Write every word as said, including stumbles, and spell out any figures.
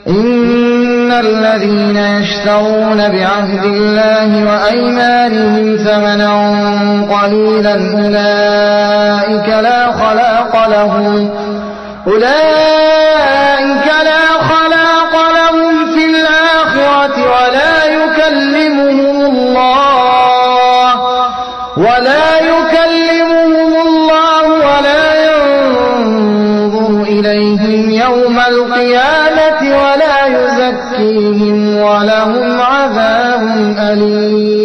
إن الذين يشترون بعهد الله وأيمانهم ثمنا قليلا أولئك لا خلاق لهم أولئك لا خلاق لهم في الآخرة ولا يكلمهم الله ولا يكلمهم الله ولا ينظر إليهم يوم القيامة ولا يزكيهم ولهم عذاب أليم.